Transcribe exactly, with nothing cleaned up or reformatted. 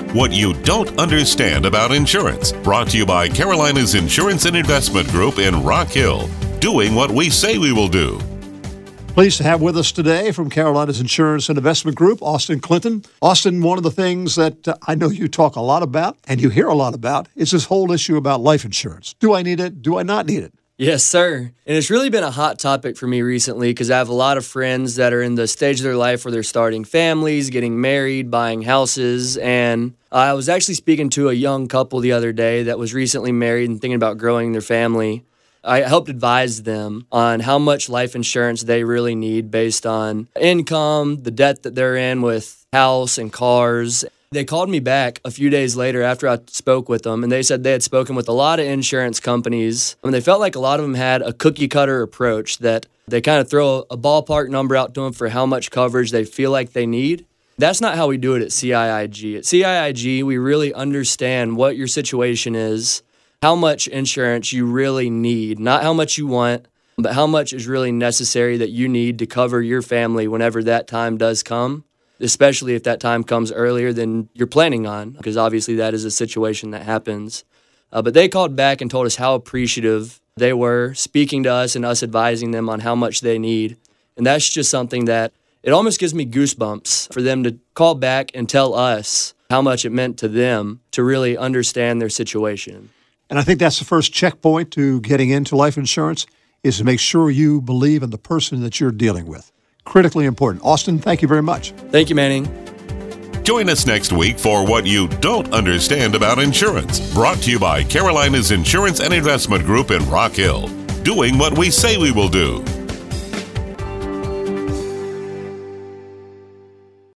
What You Don't Understand About Insurance. Brought to you by Carolina's Insurance and Investment Group in Rock Hill. Doing what we say we will do. Pleased to have with us today from Carolina's Insurance and Investment Group, Austin Clinton. Austin, one of the things that uh, I know you talk a lot about and you hear a lot about is this whole issue about life insurance. Do I need it? Do I not need it? Yes, sir. And it's really been a hot topic for me recently because I have a lot of friends that are in the stage of their life where they're starting families, getting married, buying houses. And I was actually speaking to a young couple the other day that was recently married and thinking about growing their family. I helped advise them on how much life insurance they really need based on income, the debt that they're in with house and cars. They called me back a few days later after I spoke with them, and they said they had spoken with a lot of insurance companies, and they felt like a lot of them had a cookie-cutter approach that they kind of throw a ballpark number out to them for how much coverage they feel like they need. That's not how we do it at C I I G. At C I I G, we really understand what your situation is, how much insurance you really need, not how much you want, but how much is really necessary that you need to cover your family whenever that time does come, especially if that time comes earlier than you're planning on, because obviously that is a situation that happens. Uh, but they called back and told us how appreciative they were speaking to us and us advising them on how much they need. And that's just something that it almost gives me goosebumps for them to call back and tell us how much it meant to them to really understand their situation. And I think that's the first checkpoint to getting into life insurance is to make sure you believe in the person that you're dealing with. Critically important. Austin, thank you very much. Thank you, Manning. Join us next week for What You Don't Understand About Insurance. Brought to you by Carolina's Insurance and Investment Group in Rock Hill. Doing what we say we will do.